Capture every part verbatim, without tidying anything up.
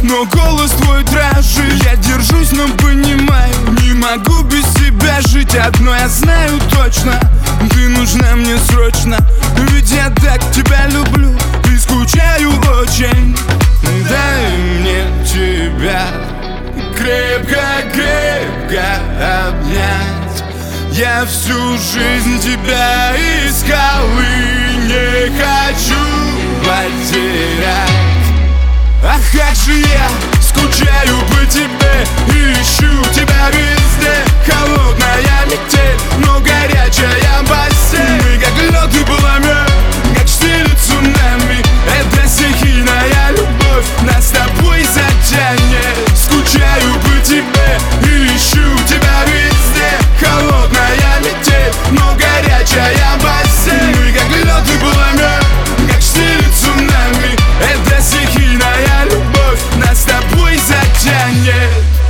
но голос твой дрожит. Я держусь, но понимаю, не могу без тебя жить. Одно я знаю точно, ты нужна мне срочно. Ведь я так тебя люблю и скучаю очень. Дай мне тебя крепко-крепко обнять. Я всю жизнь тебя искал и не хочу потерять. Ах, как же я скучаю по тебе и ищу тебя везде. Холодная метель, но горячая постель. Мы как лед и пламя, как штиль и цунами. Это стихийная любовь, нас с тобой затянет. Скучаю по тебе и ищу тебя везде. Холодная метель, но горячая постель. Мы как лед и пламя, как штиль и цунами. Это стихийная любовь, нас с тобой затянет.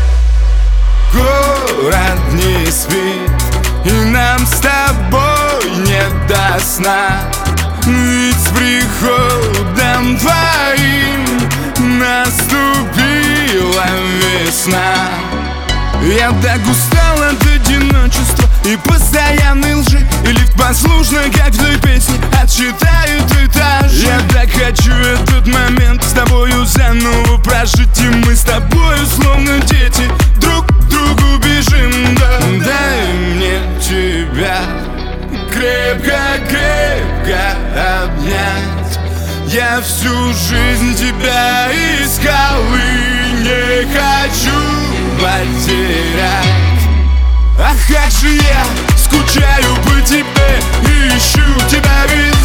Город не спит, и нам с тобой не до сна. Ведь с приходом твоим наступила весна. Я так устал от одиночества и постоянной лжи. И лифт послушно, как в той песне, отсчитает этажи. Я так хочу этот момент с тобою заново прожить. И мы с тобою словно дети друг к другу бежим, да. Дай мне тебя крепко-крепко обнять. Я всю жизнь тебя искал и не хочу потерять. Ах, как же я скучаю по тебе и ищу тебя везде.